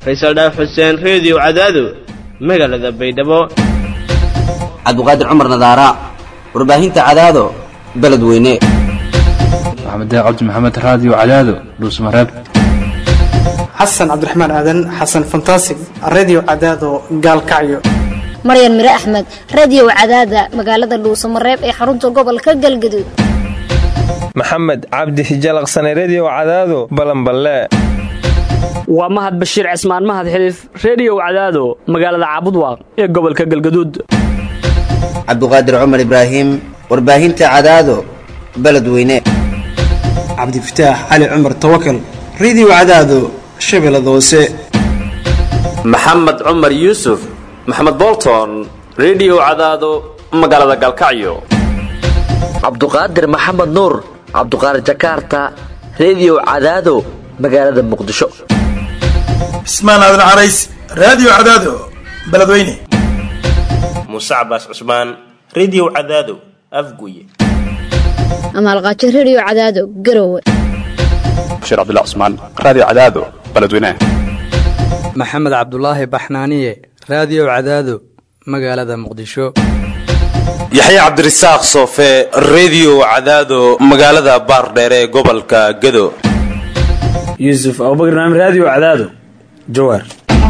Faysal Dhaaf Xuseen Radio Cadaado magaalada Baydhabo Cabduqaadir Cumar Nadaara warbaahinta Cadaado beledweyne Maxamed Cabdi Maxamed Radio Cadaado Dhuusmareeb Xasan Cabdiraxmaan Aadan Xasan Fantastic Radio Cadaado Gaalkacyo Maryan Mire Axmed Radio Cadaada magaalada Dhuusmareeb ee xarunta gobolka Galgaduud Maxamed Cabdi Hijalaqsan Radio Cadaado Balanballe waa Mahad Bashiir Cismaan Mahad Xiliif Radio Cadaado magaalada Caabudwaaq ee gobolka Galgaduud Cabduqaadir Cumar Ibraahim warbaahinta Cadaado beledweyne Cabdi Fataax Ali Cumar Tawakkal Radio Cadaado Shabeellada Hoose Maxamed Cumar Yuusuf Maxamed Bolton Radio Cadaado magaalada Galkacyo Cabduqaadir Maxamed Nuur Cabduqaadir Jakarta Radio Cadaado magaalada Muqdisho Ismaan Aadan Carays Radio Cadaado beledweyne Musa Abbas Usman Radio Cadaado Afguye Amal Qaaji Radio Cadaado Garowe Bashir Abdullah Usman Radio Cadaado beledweyne Maxamed Cabdullaahi Baxnaaniye Radio Cadaado magaalada Muqdisho Yaxya Cabdirasaaq Soofe Radio Cadaado magaalada Baardheer ee gobolka Gado Yusuf Abubakar Naam Radio Cadaado Jowhar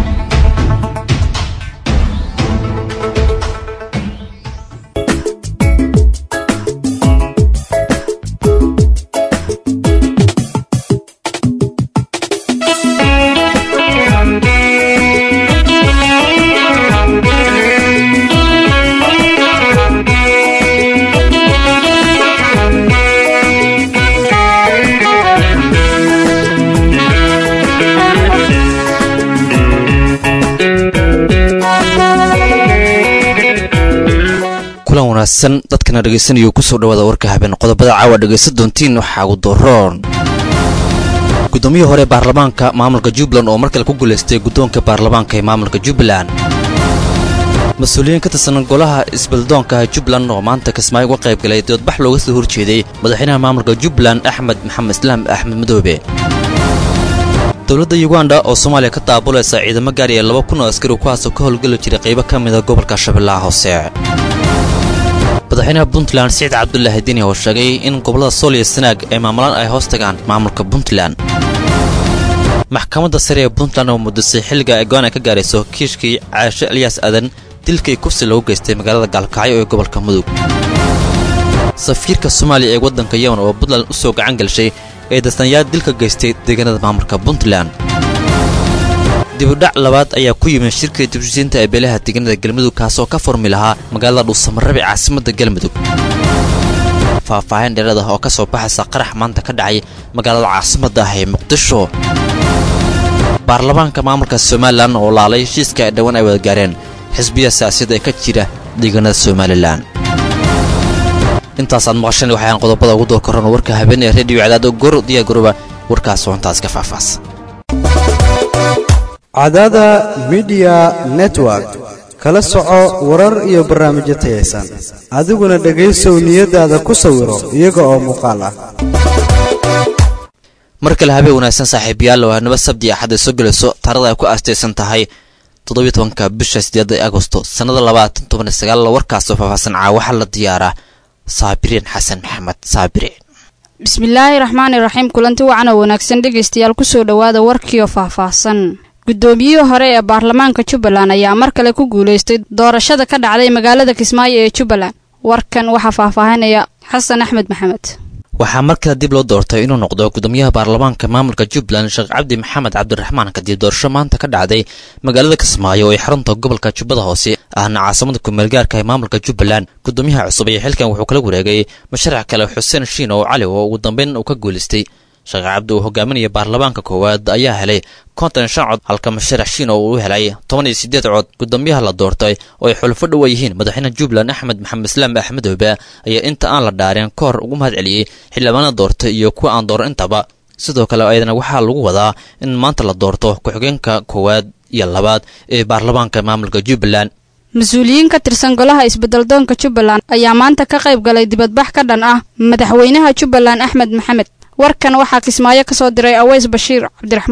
dadkana dhageysanayo ku soo dhawaada warka habeen qodobada caawa dhageysan doontiin waxa ugu dooron gudoomiyaha hore baarlamaanka maamulka Jubbaland oo markale ku guuleystay gudoonka baarlamaanka ee maamulka Jubbaland mas'uuliyiin ka tirsan golaha isbeddeldoonka Jubbaland oo maanta Kismaayo uga qayb galay doodbax looga soo horjeeday madaxweynaha maamulka Jubbaland Axmed Maxamed Islaam Axmed Madoobe dawladda Uganda oo Soomaaliya ka taabulaysa ciidamo gaari ah 2,000 oo askari kuwaas oo ka howlgali jiray qaybo ka mid ah gobolka Shabeellaha Hoose madaxweynaha Puntland Saciid Cabdullaahi Dini oo sheegay in gobolada Sool iyo Sanaag ay maamulaan ay hoos tagaan maamulka Puntland maxkamadda sare ee Puntland oo mudasay xilliga ay go'aan ka gaarayso kiiskii Caashe Ilyas Adan dilkii kursi loogu geystay magaalada Gaalkacyo ee gobolka Mudug safiirka Soomaaliya ee waddanka Yemen oo Puntland u soo gacan galshay ee dastanyaad dilka geystay deegaanada maamulka Puntland dibudhac labaad ayaa ku yimid shirkii dibshiinta ee beelaha deegaanada Galmudug kaas oo ka furmi lahaa magaalada Dhuusamareeb ee caasimadda Galmudug faahfaahin dheeraad ah oo ka soo baxaysa qarax maanta ka dhacay magaalada caasimadda ah ee Muqdisho baarlamaanka maamulka Soomaaliland oo laalay heshiiska ay dhawaan ay wada gaareen xisbiya siyaasadeed ee ka jira deegaanada Soomaaliland intaas aad maqasheen waxaan qodobada ugu door korona warka habeen ee Radio Cadaado gor diya garoba warkaas oo intaas ka faahfaahsan Cadaada Media Network kala soco warar iyo barnaamijyo tayeysan adiguna dhageysow niyadaada ku sawiro iyaga oo muuqaal ah markale habeen wanaagsan saaxiibayaal waa nabad sabti axad soo galayso taariikhda ay ku aastaysan tahay 17 bisha 8 Agoosto sanada 2019 warkaas oo faahfaahsan waxa la diyaaraa Saabiriin Xasan Maxamed Saabiriin Bismillaahi Raxmaani Raxiim kulanti wacan oo wanaagsan dhageystayaal ku soo dhawaada warkii oo faahfaahsan gudoomiyaha hore ee baarlamaanka Jubbaland ayaa mar kale ku guuleystay doorashada ka dhacday magaalada Kismaayo ee Jubbaland warkan waxa faahfaahinaya Xasan Axmed Maxamed waxaa mar kale dib loo doortay inuu noqdo gudoomiyaha baarlamaanka maamulka Jubbaland Sheekh Cabdi Maxamed Cabdiraxmaan kadib doorasho maanta ka dhacday magaalada Kismaayo ee xarunta gobolka Jubbada Hoose ahna caasimada ku meel gaarka ee maamulka Jubbaland gudoomiyaha cusub ee xilkan wuxuu kala wareegay mashruuc kale Xuseen Shiino oo Cali oo ugu dambeyn uu ka guuleystay Sheekh Cabdi oo hogaaminaya baarlamaanka koowaad ayaa helay 55 cod halka mashruuc Shiino uu helay 18 cod gudoomiyaha la doortay oo ay xulfo dhow yihiin madaxweynaha Jubbaland Axmed Maxamed Islaam Axmed Madoobe ayaa inta aan la dhaarin koor ugu mahad celiyay xildhibaanada doortay iyo kuwa aan dooran intaba sidoo kale ayadana waxaa lagu wadaa in maanta la doorto ku-xigeenka koowaad iyo labaad ee baarlamaanka maamulka Jubbaland mas'uuliyiin ka tirsan golaha isbeddeldoonka Jubbaland ayaa maanta ka qayb galay dibadbax ka dhan ah madaxweynaha Jubbaland Axmed Maxamed warkan waxaa Kismaayo ka soo diray Aweys Bashiir Cabdiraxmaan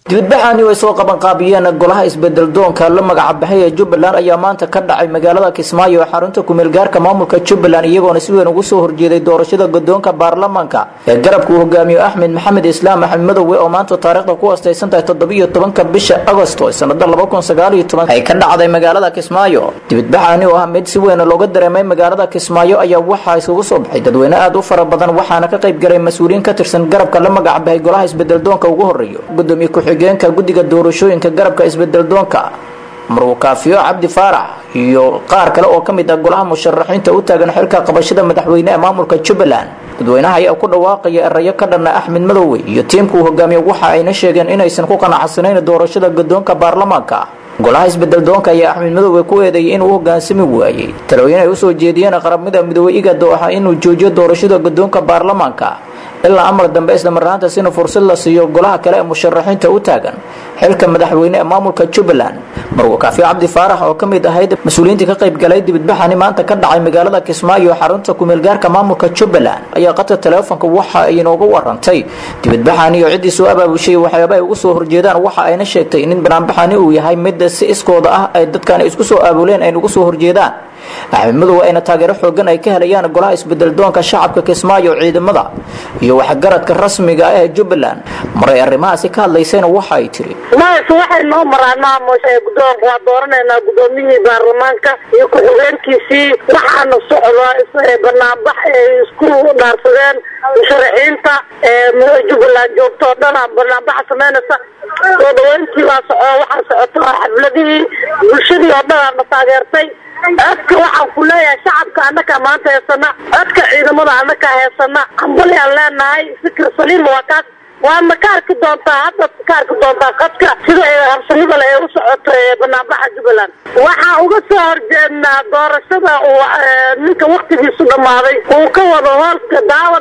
dibadbaxani way soo qabanqaabiyeen golaha isbedeldoonka la magacbaxay ee Jubbaland ayaa maanta ka dhacay magaalada Kismaayo ee xarunta ku-meelgaarka maamulka Jubbaland iyagoona si weyn ugu soo horjeeday doorashada guddoonka baarlamaanka ee garabka uu hogaamiyo Axmed Maxamed Islaam Axmed Madoowe oo maanta taariikhda ku astaysan tahay 17 bisha Agoosto sanadda 2019 ay ka dhacday magaalada Kismaayo. dibadbaxani oo ah mid si weyn looga dareemay magaalada Kismaayo ayaa waxa isugu soo baxay dadweyne aad u fara badan waxaana ka qayb galay mas'uuliyiin ka tirsan garabka la magacbaxay golaha isbedeldoonka ugu horeeyo gudoomiye ku-xigeenka guddiga doorashooyinka garabka isbedeldoonka Marwo Kaafiyo Cabdi Faarax iyo qaar kale oo kamid ah golaha musharaxiinta u taagan xilka qabashada madaxweynaha maamulka Jubbaland. dadweynaha ayaa ku dhawaaqaya erayo ka dhan Axmed Madoowe iyo tiimku hogaamiyo waxa ayna sheegeen inaysan ku qanacsanayn doorashada guddoonka baarlamaanka. golaha isbedeldoonka ayaa Axmed Madoowe ku eedeeyay inuu hoggaansami waayay talooyin ay u soo jeediyeen qaramada midowga IGAD oo ah inuu joojiyo doorashada guddoonka baarlamaanka ilaa amar dambe isla marnaanta sina fursad la siiyo golaha kale ee musharaxiinta u taagan xilka madaxweynaha maamulka Jubbaland. Marwo Kaafiyo Cabdi Faarax oo kamid ahayd mas'uuliyiinta ka qayb galay dibadbaxani maanta ka dhacay magaalada Kismaayo xarunta ku-meelgaarka maamulka Jubbaland ayaa qadka telefoonka waxa ay inooga warantay dibadbaxani oo cidii soo abaabushay waxyaabo ay ugu soo horjeedaan waxa ayna sheegtay in banaanbaxani uu yahay mid si iskooda ah ay dadkan isku soo aabuleen ay ugu soo horjeedaan. Axmed Madoowe ayna taageero xoogan ay ka helayaan golaha isbedeldoonka shacabka Kismaayo ciidamada iyo waxgaradka rasmiga ah ee Jubbaland. maray arrimahaasi ka hadlaysayna waxa ay tiri waxay noo maraan maamusha guddoonka waa dooranayna gudoomiyihii baarlamaanka iyo ku-xigeenkiisii waxaana socdaa banaanbax isku dhaarsadeen musharaxiinta Jubbaland joogto dhan banaanbax sameynaysa soo dhaweyntii waa waxaa socota xafladihii bulshadii oo dhan taageertay adka waxaan ku leeyahay shacabka annaka maanta heesana adka ciidamada annaka heesana ambali aan leenahay fikir saliim waa makaarki doontaa hadda makaarki doontaa qadka sida habsanida la u socoto banaanbaxa Jubbaland. waxaa uga soo horjeednaa doorashada ninka waqtigiisu dhamaaday uu ka wado hoolka daawad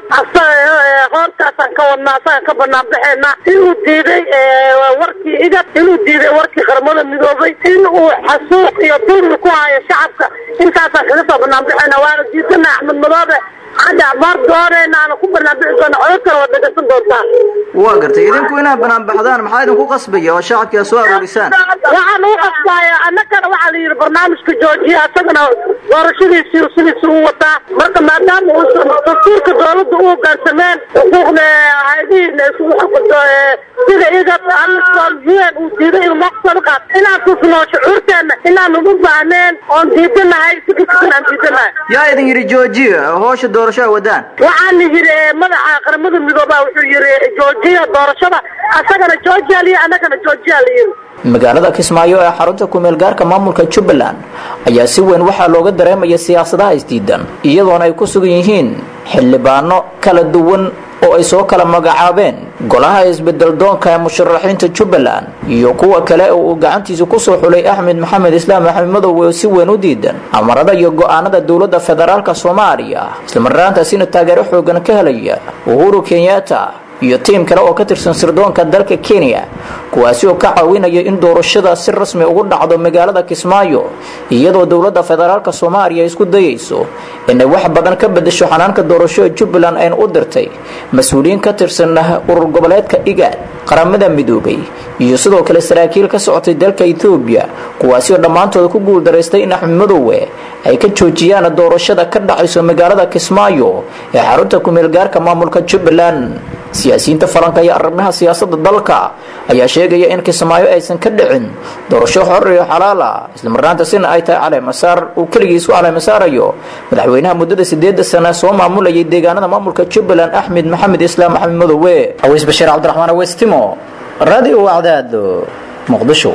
hoolkaasaan ka wadnaa saan ka banaanbaxeena inuu diiday warkii IGAD inuu diiday warkii qaramada midoobay inuu xasuuq iyo dulmi ku hayo shacabka intaasaan kaga soo banaanbaxeena waana diidana Axmed Madoowe hadda mar doonayna ku banaanbixi doona codka wada dhageysan doontaa. waa gartay idinku inaa banaanbaxdaan maxaa idinku qasbaya oo shacabka soo aruurisaan waxaan u qasbaya annagana waxa la yiri barnaamijka joojiya asagana doorashadiisii sidii uu wataa marka maadaama uu dastuurka dowladda uu gaarsameen xuquuqda hay'adihiina isugu xaqdo sida IGAD alsolvien uu diiday inuu maqsad qaad inaan tusno shucuurteena inaan ugu baahneen oon diidanahay sidaan diidanahay yaa idin yiri joojiya howsha doorashada wadaan waxaan yiri madaxa qaramada midoobay wuxuu yiri joojiya doorashada asagana joojiya annagana joojiya magaalada Kismaayo ee xarunta ku-meelgaarka maamulka Jubbaland ayaa si weyn waxa looga dareemaya siyaasadaha isdiidan iyadoona ay ku sugan yihiin xildhibaano kala duwan oo ay soo kala magacaabeen golaha isbedeldoonka ee musharaxiinta Jubbaland iyo kuwa kale oo gacantiisa ku soo xulay Axmed Maxamed Islaam Axmed Madoowe oo si weyn u diidan amarada iyo go'aanada dawladda federaalka Soomaaliya isla markaana sina taageero xoogan ka helaya Uhuru Kenyatta iyo tiim kale oo ka tirsan sirdoonka dalka Kenya kuwaasi oo ka caawinaya in doorashada si rasmi ugu dhacdo magaalada Kismaayo iyadoo dawladda federaalka Soomaaliya isku dayayso in ay wax badan ka bedesho xanaanka doorashada Jubbaland ay u dirtay mas'uuliyiin ka tirsan urur goboleedka IGAD qaramada midoobay iyo sidoo kale saraakiil ka socotay dalka Ethiopia kuwaasi oo dhamaantood ku guul dareystay in Axmed Madoowe ay ka joojiyaan doorashada ka dhacayso magaalada Kismaayo ee xarunta ku-meelgaarka maamulka Jubbaland. siyaasiyiinta falanka iyo arrimaha siyaasadda dalka ayaa sheegaya in Kismaayo aysan ka dhicin doorasho xor iyo xalaal ah isla markaana sina ay tahay caleemasaar uu kaligiis u caleemasaarayo madaxweynaha muddada 8 sano soo maamulayay deegaanada maamulka Jubbaland Axmed Maxamed Islaam Axmed Madoowe. Aweys Bashiir Cabdiraxmaan Aweystimo Radio Wacdaado Muqdisho.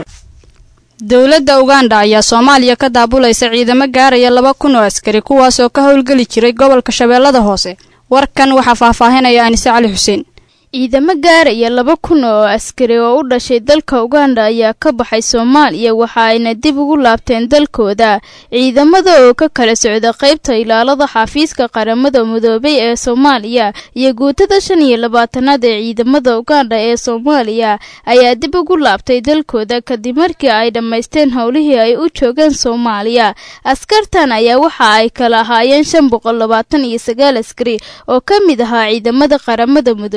dowladda Uganda ayaa Soomaaliya ka daabulaysa ciidamo gaaraya 2,000 oo askari kuwaas oo ka howlgali jiray gobolka Shabeellada Hoose. warkan waxa faahfaahinaya Anise Cali Xuseen. ciidamo gaaraya 2,000 oo askari oo u dhashay dalka Uganda ayaa ka baxay Soomaaliya waxa ayna dib ugu laabteen dalkooda. ciidamada oo ka kala socda qaybta ilaalada xafiiska qaramada midoobay ee Soomaaliya iyo guutada 25aad ee ciidamada Uganda ee Soomaaliya ayaa dib ugu laabtay dalkooda kadib markii ay dhameysteen howlihii ay u joogeen Soomaaliya. askartan ayaa waxa ay kala ahaayeen 529 askari oo ka mid ahaa ciidamada qaramada midoobay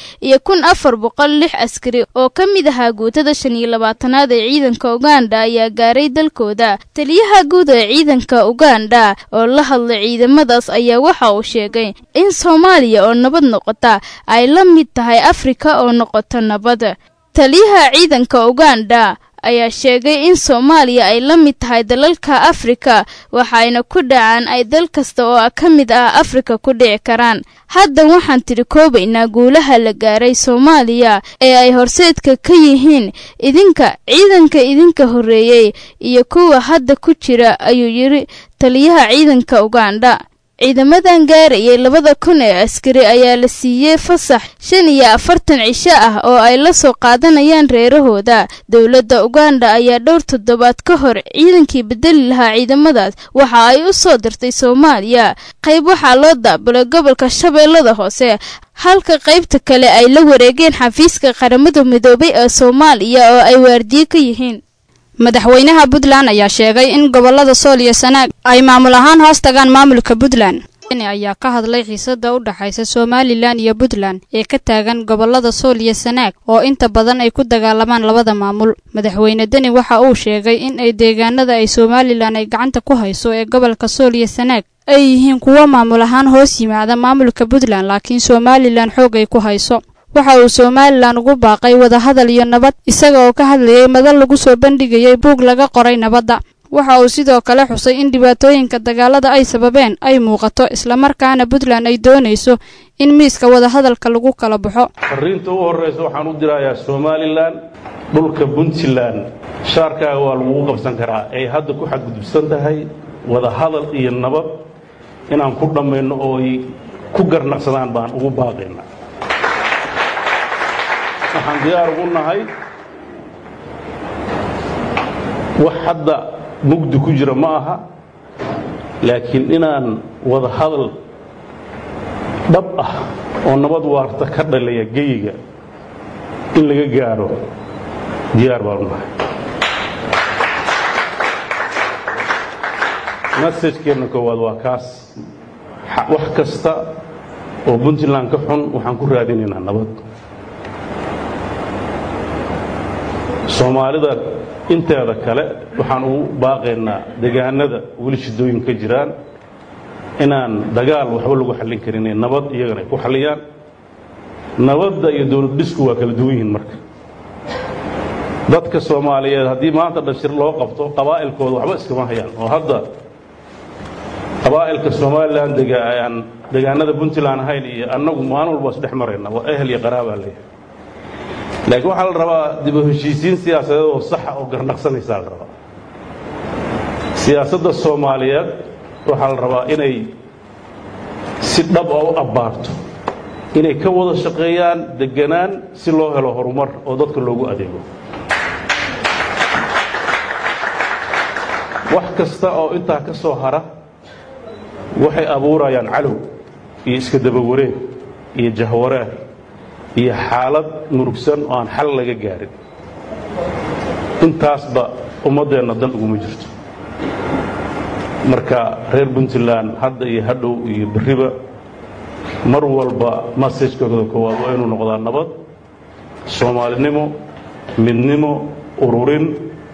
iyo 1406 askari oo ka mid ahaa guutada 25aad ee ciidanka Uganda ayaa gaaray dalkooda. Taliyaha guud ee ciidanka Uganda oo la hadlay ciidamadaas ayaa waxa uu sheegay in Soomaaliya oo nabad noqota ay la mid tahay Afrika oo noqota nabad. Taliyaha ciidanka Uganda ayaa sheegay in Soomaaliya ay la mid tahay dalalka Afrika waxayna ku dhacaan ay dal kasta oo ka mid ah Afrika ku dhici karaan. Hadda waxaan tiri koobaynaa guulaha la gaaray Soomaaliya ee ay horseedka ka yihiin ciidanka idinka horeeyay iyo kuwa hadda ku jira ayuu yiri taliyaha ciidanka Uganda. ciidamadan gaarayay 2000 ee askari ayaa la siiyay fasax 45 cisho ah oo ay la soo qaadanayaan reerahooda. Dawladda Uganda ayaa dhowr toddobaad ka hor ciidankii bedeli lahaa ciidamadaas waxa ay u soo dirtay Soomaaliya. qayb waxaa loo daabulay gobolka Shabeellada Hoose halka qaybta kale ay la wareegeen xafiiska qaramada midoobay ee Soomaaliya oo ay waardiye ka yihiin. madaxweynaha Puntland ayaa sheegay in gobolada Sool iyo Sanaag ay maamul ahaan hoos tagaan maamulka Puntland. ayaa ka hadlay xiisada u dhaxaysa Somaliland iyo Puntland ee ka taagan gobolada Sool iyo Sanaag oo inta badan ay ku dagaalamaan labada maamul. Madaxweyne Dani waxa uu sheegay in ay deegaanada ay Somaliland ay gacanta ku hayso ee gobolka Sool iyo Sanaag ay yihiin kuwa maamul ahaan hoos yimaada maamulka Puntland laakiin Somaliland xoog ay ku hayso. waxa uu Somaliland ugu baaqay wada hadal iyo nabad isaga oo ka hadlayay madal lagu soo bandhigay buug laga qoray nabadda. waxa uu sidoo kale xusay in dhibaatooyinka dagaalada ay sababeen ay muuqato isla markaana Puntland ay doonayso in miiska wada hadalka lagu kala baxo. fariinta ugu horeysa waxaan u dirayaa Somaliland dhulka Puntland shaarkaaga waa lagu qabsan karaa ay hadda ku xadgudubsan tahay wada hadal iyo nabad inaan ku dhameeyno oo ay ku garnaqsadaan baan ugu baaqaynaa. waxaan diyaar ugu nahay wax hadda mugdi ku jira ma aha laakiin inaan wada hadal dhab ah oo nabad waarta ka dhalaya geyiga in laga gaaro diyaar baan u nahay. message-keena koowaad waa kaas wax kasta oo Puntland ka xun waxaan ku raadinaynaa nabad. Soomaalida inteeda kale waxaan ugu baaqaynaa deegaanada weli shidooyin ka jiraan inaan dagaal waxba lagu xallin karin nabad iyagana ku xalliyaan. nabadda iyo dawlad dhisku waa kala duwan yihiin marka. dadka Soomaaliyeed haddii maanta dhashir loo qabto qabaa'ilkooda waxba iskama hayaan oo hadda qabaa'ilka Somaliland deegaanada Puntland ahayn iyo annagu maalin walba isdhex marayna waa ehel iyo qaraaba leeyahay. laakiin waxaa la rabaa dib u heshiisiin siyaasadeed oo sax oo garnaqsanaysa la rabaa. siyaasadda Soomaaliyeed waxaa la rabaa inay si dhab ah u abaarto inay ka wada shaqeeyaan deganaan si loo helo horumar oo dadka loogu adeego. wax kasta oo intaa ka soo hara waxay abuurayaan calow iyo iska daba wareeg iyo jahwareer iyo xaalad murugsan oo aan xal laga gaarin. intaasba ummadeenna dan uguma jirto. marka reer Puntland hadda iyo hadhow iyo bariba mar walba message-kooda koowaad waa inuu noqdaa nabad, Soomaalinimo, midnimo, ururin.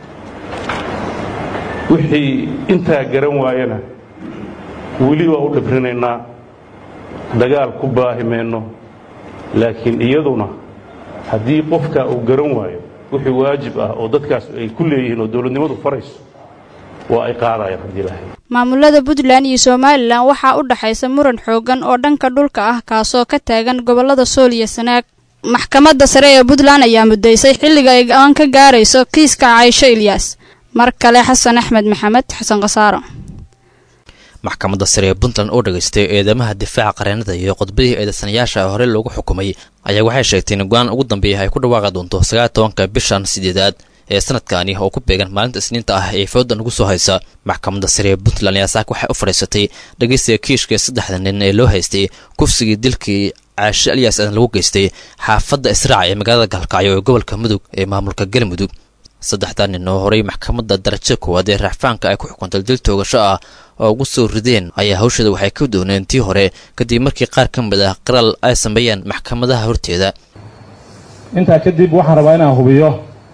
wixii intaa garan waayana weli waa u dhibrinaynaa dagaal ku baahimayno laakiin iyaduna haddii qofka uu garan waayo wixii waajib ah oo dadkaas ay ku leeyihiin oo dawladnimadu farayso waa ay qaadayaan haddii ilaahay. maamulada Puntland iyo Somaliland waxaa u dhaxaysa muran xoogan oo dhanka dhulka ah kaasoo ka taagan gobolada Sool iyo Sanaag. maxkamadda sare ee Puntland ayaa mudaysay xilliga ay go'aan ka gaarayso kiiska Caaisha Ilyas. mar kale Xasan Axmed Maxamed Xasan Qasaaro. maxkamadda sare ee Puntland oo dhageystay eedamaha difaaca qareenada iyo qodbadii eedaysanayaasha hore loogu xukumay ayaa waxay sheegtay in go'aan ugu dambeeya ay ku dhawaaqi doonto 19 bishan 8 ee sanadkaani oo ku beegan maalinta Isniinta ah ee fowdan ugu soo haysa. maxkamadda sare ee Puntland ayaa saak waxay u fariisatay dhageysiga kiiska 3 nin ee loo haystay kufsigii dilkii Caaisha Ilyas aan lagu geystay xaafadda Israac ee magaalada Galkacyo ee gobolka Mudug ee maamulka Galmudug. saddexdan nin oo horay maxkamadda darajada koowaad ee racfaanka ay ku xukuntay dil toogasho ah oo ugu soo rideen ayaa hawshada waxay ka dooneen tii hore kadib markii qaar ka mid ah qiraal ay sameeyeen maxkamadaha horteeda. intaa kadib waxaan rabaa inaan hubiyo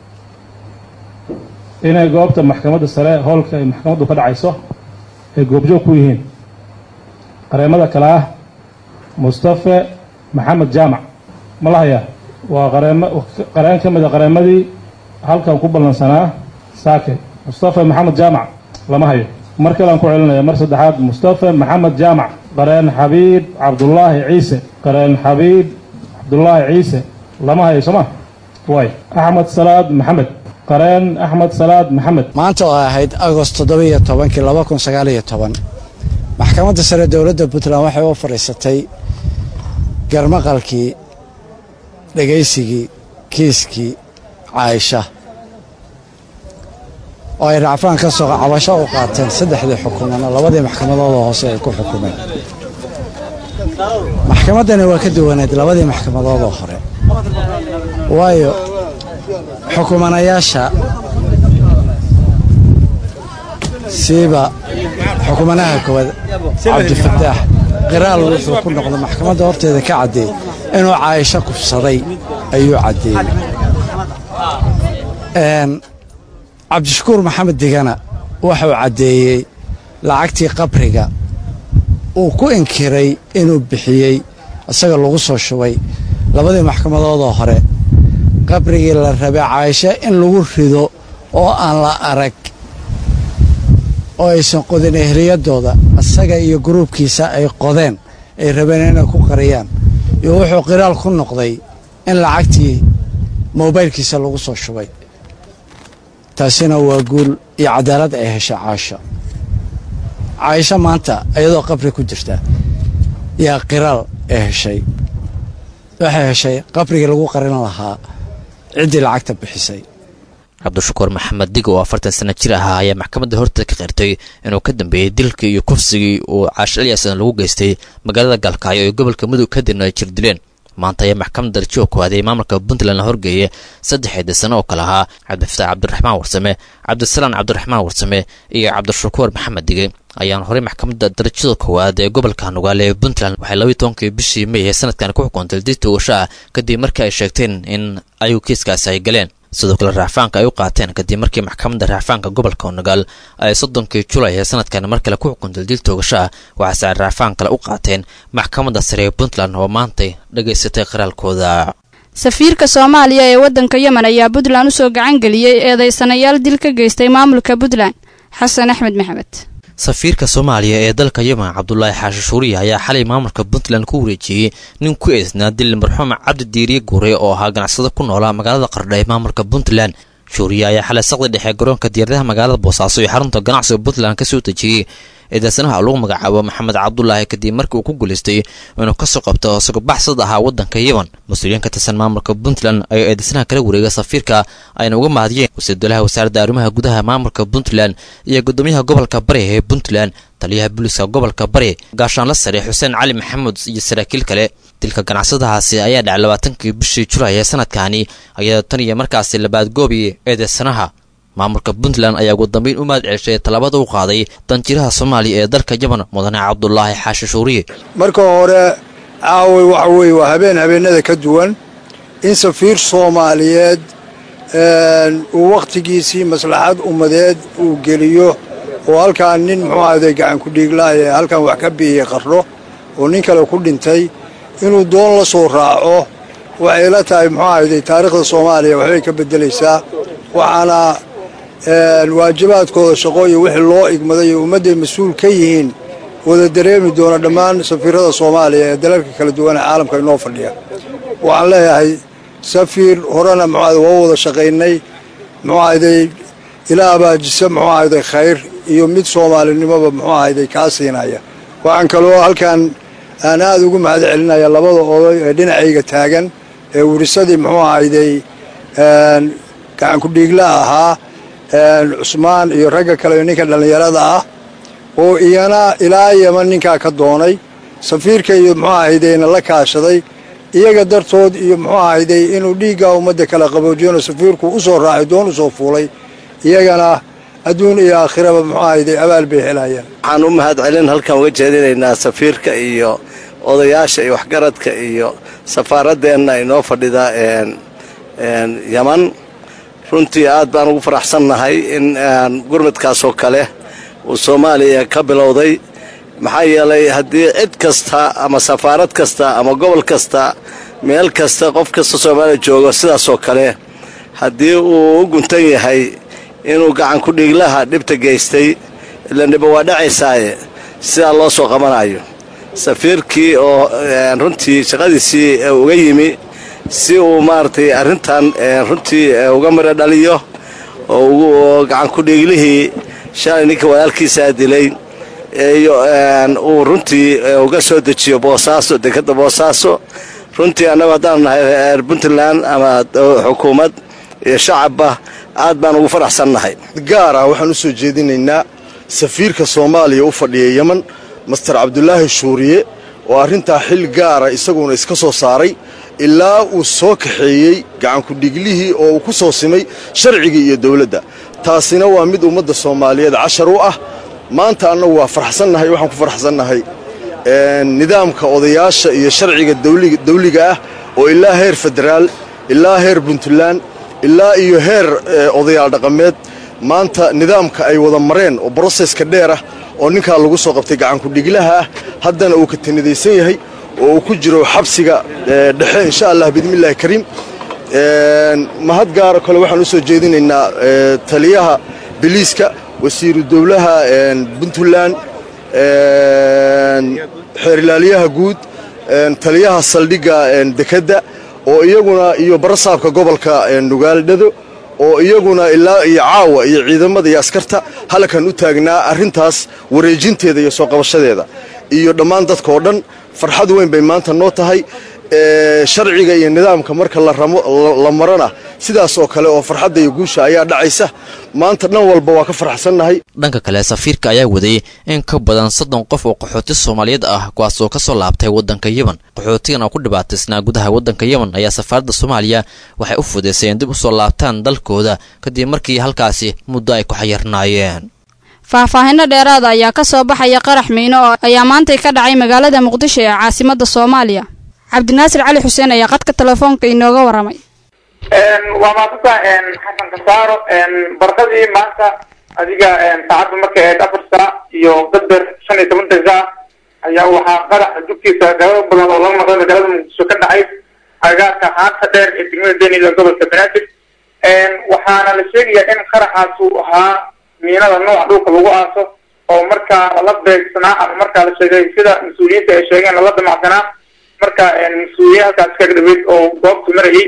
inay goobta maxkamadda sare howlka ay maxkamaddu ka dhacayso ay goobjoog ku yihiin qareemada kale ah mustafe maxamed jaamac ma la hayaa waa qareen ka mid a qareemadii halkan ku ballansanaa saake mustafe maxamed jaamac lama hayo mar kale aan ku celinaya mar saddexaad mustafe maxamed jaamac qareen xabiib cabdullaahi ciise qareen xabiib cabdullaahi ciise lama hayo sooma waay axmed salaad maxamed qareen axmed salaad maxamed maanta oo ahayd agost 17 maxkamadda sare dowladda puntland waxay u fadhiisatay garmaqalkii dhegaysigii kiiskii caaisha oo ay racfaan ka soo cabasho u qaateen saddexdii xukuumana labadii maxkamadood oo hoose ay ku xukumeen. maxkamaddani waa ka duwaneed labadii maxkamadood oo hore waayo xukumanayaasha siiba xukumanaha koowaad cabdifataax qiraal wuxuu ku noqday maxkamadda horteeda ka caddeey inuu caaisho kufsaday ayuu caddeeyey. cabdishakuur maxamed digana wuxuu caddeeyey lacagtii qabriga uu ku inkiray inuu bixiyey isaga lagu soo shubay labadii maxkamadoodoo hore qabrigii la rabay caaisho in lagu rido oo aan la arag oo aysan qodin ehliyadooda isaga iyo gruubkiisa ay qodeen ay rabeen inay ku qariyaan iyo wuxuu qiraal ku noqday in lacagtii moobaylkiisa lagu soo shubay. taasina waa guul iyo cadaalad ay heshay caaisho maanta iyadoo qabri ku jirta yaa qiraal ay heshay waxay heshay qabrigii lagu qarin lahaa ciddii lacagta bixisay. cabdishakuur maxamed dig oo 40 sano jir ahaa ayaa maxkamadda horteeda ka qirtay inuu ka dambeeyey dilkii iyo kufsigii uu Caasho Ilyaasan lagu geystay magaalada Galkaayo ee gobolka Mudug kadibna ay jir dileen. maanta ayaa maxkamadda darajada koowaad ee maamulka Puntland la horgeeyay 3 sano oo kale ahaa Cabdifataax Cabdiraxmaan Warsame, Cabdisalaan Cabdiraxmaan Warsame iyo Cabdishakuur Maxamed Dige ayaan horay maxkamadda darajada koowaad ee gobolka Nugaale ee Puntland waxay 12 bishii May ee sanadkan ku xukuntay dil toogasho kadib markii ay sheegteen in ay kiiskaas ay galeen. sidoo kale racfaanka ay u qaateen kadib markii maxkamadda racfaanka gobolka Nugaal ay 30 July ee sanadkan mar kale ku xukuntay dil toogasho waxay racfaan kale u qaateen maxkamadda sare ee Puntland oo maanta dhageysatay qiraalkooda. safiirka Soomaaliya ee wadanka Yemen ayaa Puntland u soo gacan galiyay eedeysanayaal dil ka geystay maamulka Puntland. Xasan Axmed Maxamed safiirka Soomaaliya ee dalka Yemen Cabdullaahi Xaashi Shuuriye ayaa xalay maamulka Puntland ku wareejiyay nin ku eesnaa dil marxuum Cabdi Diiriye Guure oo ahaa ganacsade ku noolaa magaalada Qardho ee maamulka Puntland. Shuuriye ayaa xalay saqdi dhexe garoonka diyaaradaha magaalada Boosaaso ee xarunta ganacsiga Puntland ka soo dejiyay eedeysanaha lagu magacaabo Maxamed Cabdullaahi kadib markii uu ku guuleystay inuu ka soo qabto isagoo baxsad ahaa wadanka Yemen. mas'uuliyiin ka tirsan maamulka Puntland ayaa eedeysanaha kala wareegay safiirka ayna uga mahadiyeen wasiirada wasaaradda arrimaha gudaha maamulka Puntland iyo gudoomiyaha gobolka Bari ee Puntland, taliyaha booliska gobolka Bari gaashaanle sare Xuseen Cali Maxamuud iyo saraakiil kale. dilka ganacsadahaasi ayaa dhacay 20 bishii July ee sanadkaani ayada tan iyo markaas labaad goobi eedeysanaha. maamulka Puntland ayaa ugu dambeyn u mahad celisay talaabada uu qaaday danjiraha Soomaaliya ee dalka Yemen mudane Cabdullaahi Xaashi Shuuriye. marka hore caaway waxa weeye waa habeenada ka duwan in safiir Soomaaliyeed uu waqtigiisii maslaxad ummadeed uu geliyo oo halkaan nin muxuu ahaday gacan ku dhiiglaay halkaan wax ka bixiyay Qardho oo nin kale ku dhintay inuu doon la soo raaco waxay la tahay muxuu ahaday taariikhda Soomaaliya waxay ka bedelaysaa waxaana waajibaadkooda shaqo iyo wixii loo igmaday ummadda mas'uul ka yihiin wada dareemi doona dhammaan safiirada Soomaaliya ee dalalka kala duwan ee caalamka inoo fadhiya. waxaan leeyahay safiir horena muxuu waa wada shaqeynay muxuu ahaday ilaa baajisa muxuu ahaday khayr iyo mid Soomaalinimada muxuu ahaday ka siinaya. waxaan kaloo halkan aan aad ugu mahad celinaya labada oday ee dhinacayga taagan ee warisadii muxuu ahaday gacan ku dhiigla ahaa Cusmaan iyo ragga kale ninka dhalinyarada ah oo iyana ilaa Yemen ninka ka doonay safiirka iyo muxuu ahaydayna la kaashaday iyaga dartood iyo muxuu ahayday inuu dhiiggaa ummadda kala qaboojiyona safiirku u soo raacay doon u soo fuulay iyagana adduun iyo aakhiraba muxuu ahayday abaal bay helayaan waxaan u mahad celin halkan uga jeedinaynaa safiirka iyo odayaasha iyo waxgaradka iyo safaaradeenna inoo fadhida yaman runtii aad baan ugu faraxsannahay in gurmadkaasoo kale uu soomaaliya ka bilowday maxaa yeelay haddii cid kasta ama safaarad kasta ama gobol kasta meel kasta qof kasta soomaaliya joogo sidaasoo kale haddii uu u guntan yahay inuu gacan ku dhiiglaha dhibta geystay ila dhiba waa dhacaysaaye sidaa loo soo qabanayo safiirkii oo runtii shaqadiisii uga yimi si uu maaragtay arrintan runtii uga miro dhaliyo oo gacan ku dhiiglihii shalay ninka walaalkiisaa dilay iyo uu runtii uga soo dejiyo boosaaso dekadda boosaaso runtii annagu haddaan nahay reer puntland ama xukuumad iyo shacabba aad baan ugu faraxsannahay gaara waxaan u soo jeedinaynaa safiirka soomaaliya u fadhiya yeman master cabdulaahi shuuriye oo arrintaa xil gaara isaguna iska soo saaray ilaa uu soo kaxeeyey gacankudhiglihii oo uu ku soo simay sharcigii iyo dawladda taasina waa mid ummadda soomaaliyeed cashar u ah maanta annagu waa farxsannahay waxaan ku farxsannahay nidaamka odayaasha iyo sharciga dawliga ah oo ilaa heer federaal ilaa heer puntland ilaa iyo heer odayaal dhaqameed maanta nidaamka ay wada mareen oo broseska dheer ah oo ninkaa lagu soo qabtay gacankudhiglaha ah haddana uu ka tanidaysan yahay oo uu ku jiro xabsiga dhexe insha allah biidnillaahi kariim mahad gaara kale waxaan u soo jeedinaynaa taliyaha biliiska wasiiru dowlaha puntland xeerilaalyaha guud taliyaha saldhigga dekedda oo iyaguna iyo barasaabka gobolka nugaaldhado oo iyaguna ilaa iyo caawa iyo ciidamada iyo askarta halkan u taagnaa arrintaas wareejinteeda iyo soo qabashadeeda iyo dhammaan dadka oo dhan farxad weyn bay maanta noo tahay sharciga iyo nidaamka marka la marana sidaas oo kale oo farxadda iyo guusha ayaa dhacaysa maanta dhan walba waa ka farxsannahay dhanka kale safiirka ayaa waday in ka badan 30 qof oo qaxooti Soomaaliyeed ah kuwaas oo ka soo laabtay wadanka Yemen qaxootigan oo ku dhibaataysnaa gudaha wadanka Yemen ayaa safaaradda Soomaaliya waxay u fudeysay dib u soo laabtaan dalkooda kadib markii halkaasi muddo ay ku xayirnaayeen faahfaahinno dheeraad ayaa ka soo baxaya qarax miino oo ayaa maanta ka dhacay magaalada Muqdisho ee caasimadda Soomaaliya cabdinaasir cali xuseen ayaa qadka telefoonka inooga waramay waa maanta xasan kasaaro barqadii maanta adiga saacadu markay ahayd 4 saac iyo qadar 15 daqiiqo ayaa waxaa qarax dugtiisa gabadh badan oo laga maqlay magaalada Muqdisho ka dhacay agaarka haanta dheer ee degmada Deeniga gobolka Banaadir waxaana la sheegayaa in qaraxaas uu ahaa miinada nooca dhulka lagu aaso oo markaa la beegsanaa ama markaa la sheegay sida mas'uuliyiinta ay sheegeen la damacsanaa marka mas'uuliyiin halkaas ka dhawid oo goobta marayay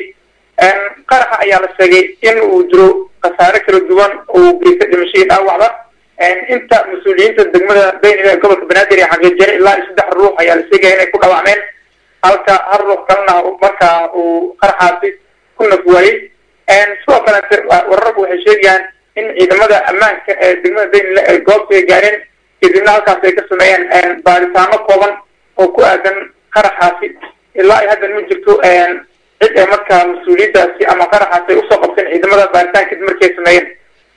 qaraxa ayaa la sheegay in uu jiro khasaare kala duwan oo geystay dhimashadii dhaawacda inta mas'uuliyiinta degmada Deeniga ee gobolka Banaadir ay xaqiijiyeen ilaa 3 ruux ayaa la sheegay inay ku dhaawacmeen halka hal ruux kalena markaa uu qaraxaasi ku nafwaayay sidoo kale wararku waxay sheegayaan in ciidamada ammaanka ee degmada Deeniga ay goobta gaareen kadibna halkaas ay ka sameeyeen baaritaano kooban oo ku aadan qaraxaasi ilaa ay hadda ma jirto cid ay markaa mas'uuliyiintaasi ama qaraxaasi ay usoo qabteen ciidamada baaritaan kadib markay sameeyeen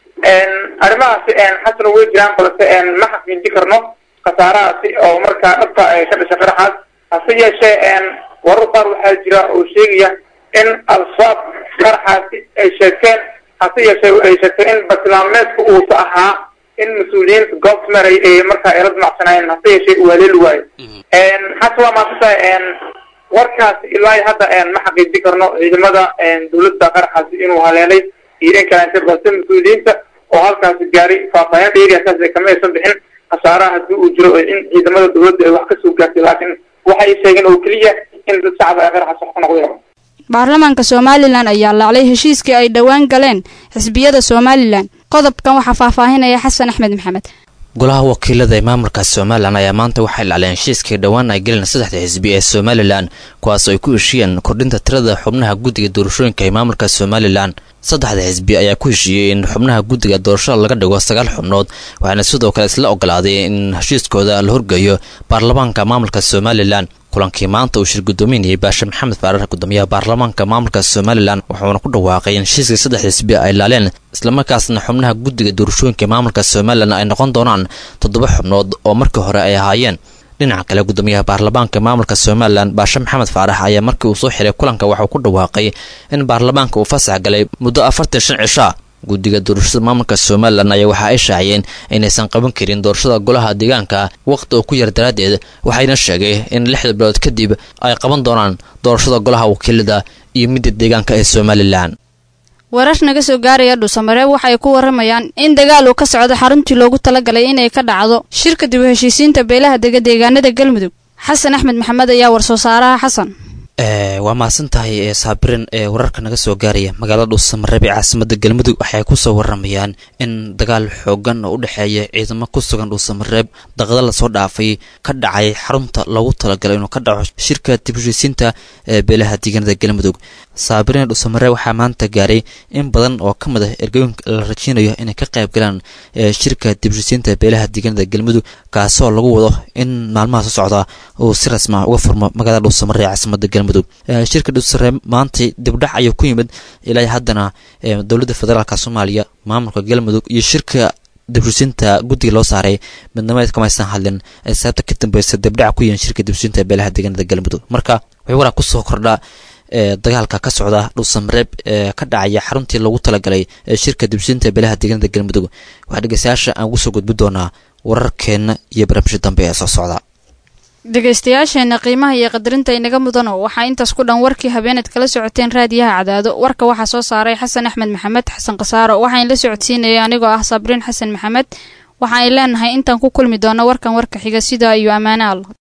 arrimahaasi xasan way jiraan balse ma xaqiijin karno khasaarahaasi oo markaa dhabta ay ka dhashay qaraxaas hase yeeshee warar qaar waxaa jira oo sheegaya in al-shabaab qaraxaasi ay sheegteen hase yeeshee ay sheegteen in bartilmaameedku uusa ahaa in mas'uuliyiinta goobta maray ay markaa ay la damacsanayeen hase yeeshee uu haleeli waayo xasan waa maanta warkaas ilaa hadda ma xaqiijin karno ciidamada dawladda qaraxaasi inuu haleelay iyo in kale balse mas'uuliyiinta oo halkaasi gaaray faahfaahin dheeriyaas ay kama aysan bixin khasaaraha haddii uu jiro in ciidamada dawladda ay wax ka soo gaartay laakiin waxay sheegeen oo keliya in dad shacab ay qaraxaas wax ku noqdeen baarlamaanka Soomaaliland ayaa laacay heshiiskii ay dhawaan galeen xisbiyada Soomaaliland qodobkan waxa faahfaahinaya Xasan Axmed Maxamed golaha wakiilada ee maamulka Soomaaliland ayaa maanta waxay laaleen heshiiskii dhawaan ay galeen 3 xisbi ee Soomaaliland kuwaas oo ay ku heshiiyeen kordhinta tirada xubnaha guddiga doorashooyinka ee maamulka Soomaaliland 3 xisbi ayaa ku heshiiyay in xubnaha guddiga doorashada laga dhigo 9 xubnood waxaana sidoo kale isla ogolaaday in heshiiskooda la horgeeyo baarlamaanka maamulka Soomaaliland kulankii maanta uu shir gudoominayay baashe maxamed faarax gudoomiyaha baarlamaanka maamulka somalilan wuxuuna ku dhawaaqay in heshiiska 3 xisbi ay laaleen islamarkaasna xubnaha guddiga doorashooyinka maamulka somalilan ay noqon doonaan 7 xubnood oo markii hore ay ahaayeen. dhinaca kale gudoomiyaha baarlamaanka maamulka somalilan baashe maxamed faarax ayaa markii uu soo xiray kulanka waxuu ku dhawaaqay in baarlamaanka uu fasax galay muddo 45 cisho. guddiga doorashada maamulka somalilan ayaa waxa ay shaaciyeen inaysan qaban karin doorashada golaha deegaanka waqti oo ku yar daraadeed, waxayna sheegay in 6 bilood kadib ay qaban doonaan doorashada golaha wakiilada iyo midda deegaanka ee somalilan. warar naga soo gaaraya dhuusamareeb waxay ku waramayaan in dagaal uu ka socdo xaruntii loogu talagalay inay ka dhacdo shirka dib u heshiisiinta beelaha deegaanada galmudug. xasan axmed maxamed ayaa war soo saaraha xasan. waa maasantahay saabirin wararka naga soo gaaraya magaalada dhuusamareeb ee caasimada galmudug waxay ku soo waramayaan in dagaal xoogan oo u dhexeeya ciidamo ku sugan dhuusamareeb daqada la soo dhaafay ka dhacay xarunta loogu talagalay inuu ka dhaco shirka dib u heshiisiinta beelaha deegaanada galmudug. saabirin dhuusamareeb waxaa maanta gaaray in badan oo ka mid ah ergooyinka la rajeynayo inay ka qayb galaan shirka dib u heshiisiinta beelaha deegaanada galmudug kaasoo lagu wado in maalmaha soo socda uu si rasmi ah uga furmo magaalada dhuusamareeb ee caasimada galmudug. shirka dhuusamareeb maanta dibdhac ayuu ku yimid ilaa haddana dowladda federaalka Soomaaliya maamulka galmudug iyo shirka dib u heshiisiinta guddiga loo saaray midnimada kama aysan hadlin sababta ka dambaysa dibdhac ku yimid shirka dib u heshiisiinta beelaha deegaanada galmudug. marka wixii waraa ku soo kordha dagaalka ka socda dhuusamareeb ka dhacaya xaruntii loogu talagalay shirka dib u heshiisiinta beelaha deegaanada galmudug. waxaa dhegeystayaasha aan ugu soo gudbi doonaa wararkeena iyo barnaamijyada dambe ee soo socda. dhegaystayaasheena qiimaha iyo qadarinta inaga mudano waxaa intaas ku dhan warkii habeeneed kala socoteen raadiyaha Cadaado. warka waxaa soo saaray xasan axmed maxamed xasan qasaaro, waxaan la socodsiinayay anigoo ah Sabriin xasan maxamed. waxaan leenahay intaan ku kulmi doono warkan warka xiga sida iyo amaana Allah.